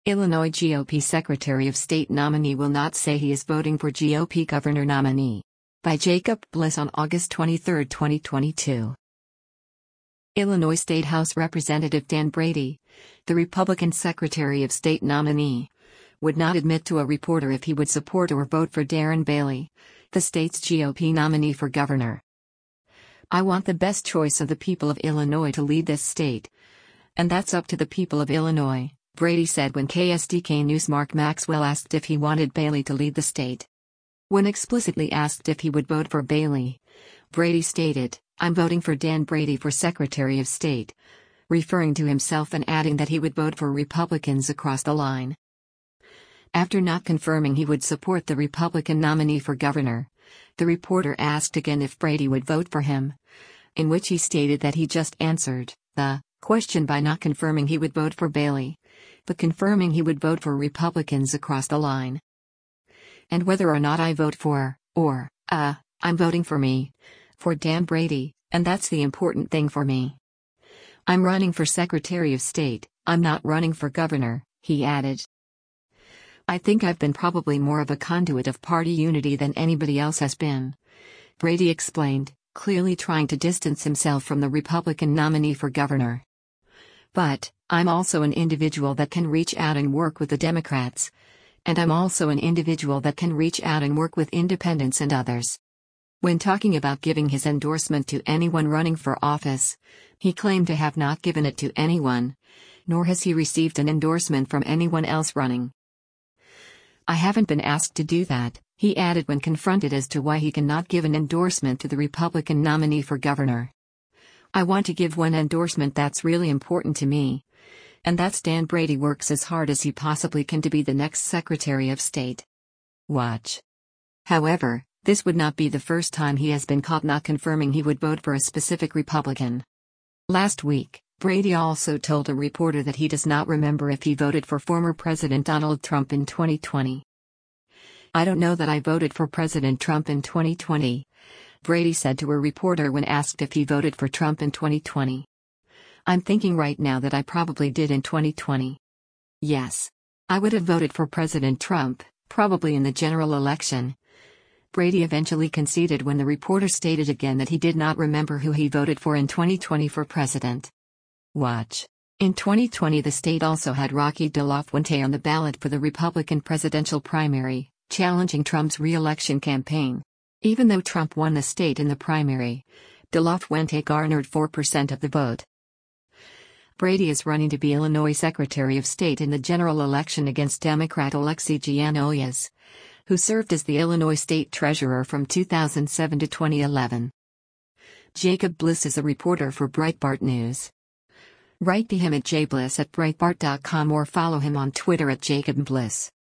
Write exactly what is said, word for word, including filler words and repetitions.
Illinois G O P Secretary of State nominee will not say he is voting for G O P governor nominee. By Jacob Bliss on August twenty-third, twenty twenty-two. Illinois State House Representative Dan Brady, the Republican Secretary of State nominee, would not admit to a reporter if he would support or vote for Darren Bailey, the state's G O P nominee for governor. "I want the best choice of the people of Illinois to lead this state. And that's up to the people of Illinois," Brady said when K S D K News' Mark Maxwell asked if he wanted Bailey to lead the state. When explicitly asked if he would vote for Bailey, Brady stated, "I'm voting for Dan Brady for Secretary of State," referring to himself and adding that he would vote for Republicans across the line. After not confirming he would support the Republican nominee for governor, the reporter asked again if Brady would vote for him, in which he stated that he just answered the question by not confirming he would vote for Bailey, but confirming he would vote for Republicans across the line. "And whether or not I vote for, or, uh, I'm voting for me, for Dan Brady, and that's the important thing for me. I'm running for Secretary of State, I'm not running for governor," he added. "I think I've been probably more of a conduit of party unity than anybody else has been," Brady explained, clearly trying to distance himself from the Republican nominee for governor. "But, I'm also an individual that can reach out and work with the Democrats. And I'm also an individual that can reach out and work with independents and others." When talking about giving his endorsement to anyone running for office, he claimed to have not given it to anyone, nor has he received an endorsement from anyone else running. "I haven't been asked to do that," he added when confronted as to why he cannot give an endorsement to the Republican nominee for governor. "I want to give one endorsement that's really important to me. And that's Dan Brady works as hard as he possibly can to be the next Secretary of State. Watch." However, this would not be the first time he has been caught not confirming he would vote for a specific Republican. Last week, Brady also told a reporter that he does not remember if he voted for former President Donald Trump in twenty twenty. "I don't know that I voted for President Trump in twenty twenty, Brady said to a reporter when asked if he voted for Trump in twenty twenty. "I'm thinking right now that I probably did in twenty twenty. Yes. I would have voted for President Trump, probably in the general election." Brady eventually conceded when the reporter stated again that he did not remember who he voted for in twenty twenty for president. Watch. In twenty twenty, the state also had Rocky De La Fuente on the ballot for the Republican presidential primary, challenging Trump's re-election campaign. Even though Trump won the state in the primary, De La Fuente garnered four percent of the vote. Brady is running to be Illinois Secretary of State in the general election against Democrat Alexei Giannoulias, who served as the Illinois State Treasurer from two thousand seven to twenty eleven. Jacob Bliss is a reporter for Breitbart News. Write to him at jbliss at breitbart dot com or follow him on Twitter at Jacob Bliss.